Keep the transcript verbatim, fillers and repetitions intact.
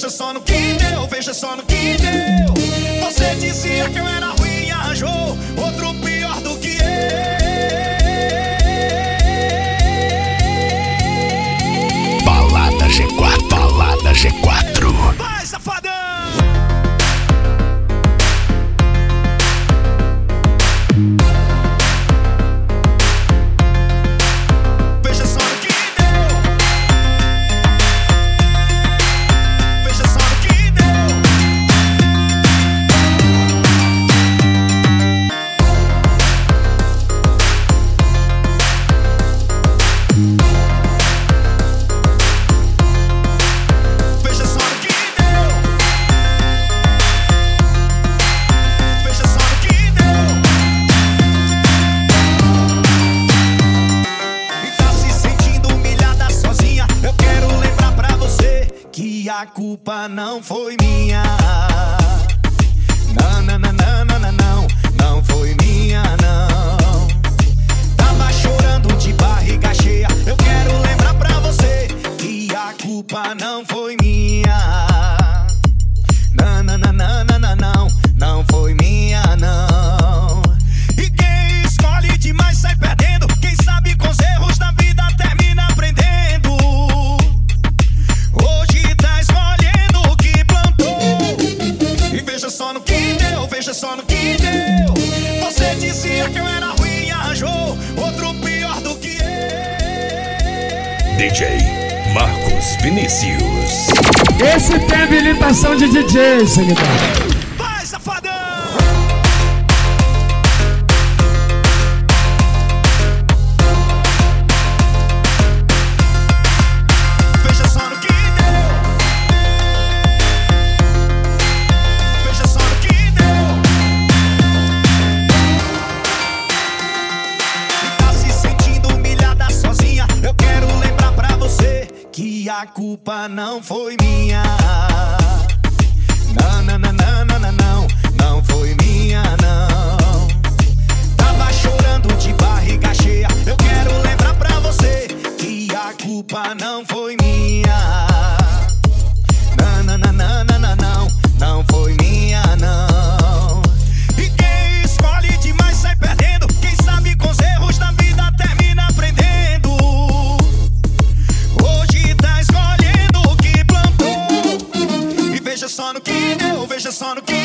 veja só no que deu, veja só no que deu. Você dizia que eu era ruim e arranjou outro pior do que eu. Balada G quatro, Balada G quatro. Vai, safadão! Veja só no que deu. Veja só no que deu. Veja só no que deu. Veja só no que deu. E tá se sentindo humilhada sozinha. Eu quero lembrar pra você que a culpa não foi minha. Não, não, não, não, não, não, não. Não foi minha, não. Tava chorando de barriga cheia. Eu quero lembrar pra você que a culpa não foi minha. Não, não, não, não, não, não, não. Não foi minha, não. E quem escolhe demais sai perdendo. Quem sabe com os erros da vida termina aprendendo. Hoje tá escolhendo o que plantou. E veja só no que deu, veja só no que deu. Você dizia que eu era ruim e arranjou outro pior do que eu. D J Marcos Vinícius. Esse tem habilitação de D J, seguidor. Vai, safadão! Veja só no que deu. Veja só no que deu. E tá se sentindo humilhada sozinha. Eu quero lembrar pra você que a culpa não foi minha. Não, não, não, não, não, não, não. Não foi minha, não. Tava chorando de barriga cheia. Eu quero lembrar pra você que a culpa não foi minha. Não, não, não, não, não, não, não. Não foi minha, não. E quem escolhe demais sai perdendo. Quem sabe com os erros da vida termina aprendendo. Hoje tá escolhendo o que plantou. E veja só no que deu, veja só no que